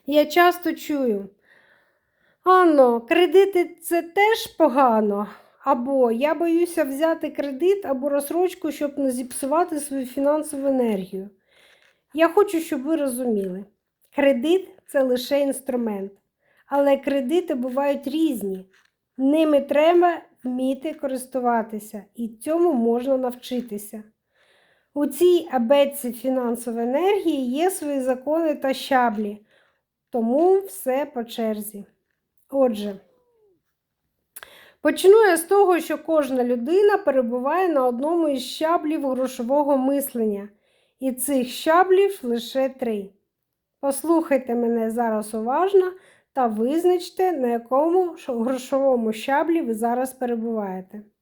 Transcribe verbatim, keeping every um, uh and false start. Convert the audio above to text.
Я часто чую: Анно, кредити – це теж погано. Або я боюся взяти кредит або розсрочку, щоб не зіпсувати свою фінансову енергію. Я хочу, щоб ви розуміли. Кредит – це лише інструмент. Але кредити бувають різні. Ними треба вміти користуватися, і цьому можна навчитися. У цій абетці фінансової енергії є свої закони та щаблі, тому все по черзі. Отже, почну я з того, що кожна людина перебуває на одному із щаблів грошового мислення, і цих щаблів лише три. Послухайте мене зараз уважно та визначте, на якому грошовому щаблі ви зараз перебуваєте.